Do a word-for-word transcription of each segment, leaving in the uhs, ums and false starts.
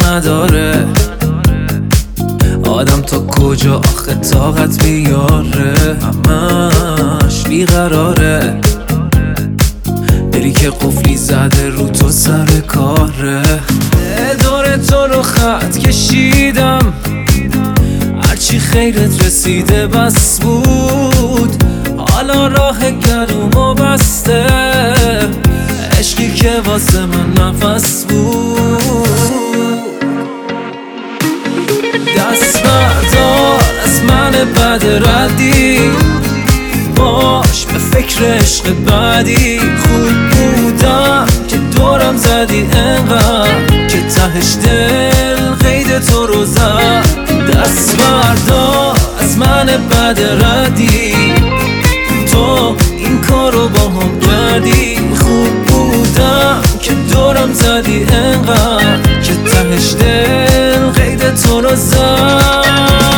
نداره آدم تا کجا آخه طاقت بیاره، همش بیقراره، دلی که قفلی زده رو تو سر کاره. دور تو رو خط کشیدم، هرچی خیرت رسیده بس بود، حالا راه گلومو بسته، عشقی که واسه من نفس بود. دست بردار از من بد ردی، باش به فکر عشق بعدی. خوب بودم که دورم زدی انقدر که تهش دل قید تو رو زد. دست بردار از من بد ردی، تو این کارو با هم کردی. خوب بودم که دورم زدی انقدر که تهش دل قید تو رو زد.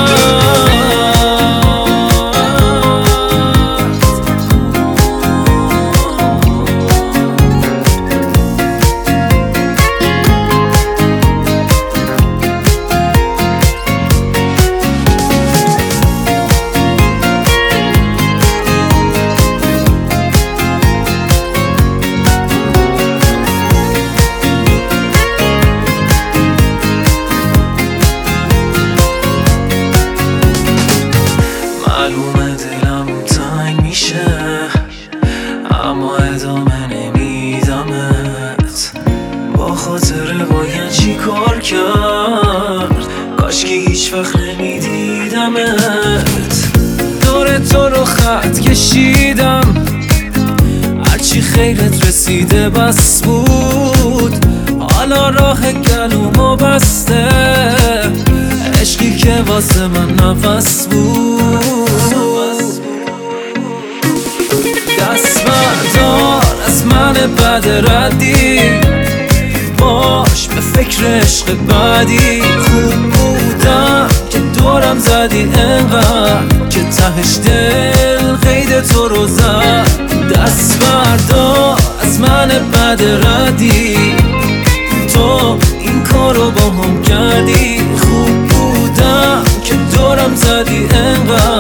معلومه دلم تنگ میشه، اما ادامه نمیدمت. با خاطر باید چی کار کرد، کاش که هیچ وقت نمیدیدمت. دور تو رو خط کشیدم، هرچی خیرت رسیده بس بود، حالا راه گلومو بسته، عشقی که واسه من نفس بود. دست بردار از من بد ردی، باش به فکر عشق بعدی. خوب بودم که دورم زدی انقدر که تهش دل قید تو رو زد. دست بردار از من بد ردی، تو این کارو با هم کردی. خوب بودم که دورم زدی انقدر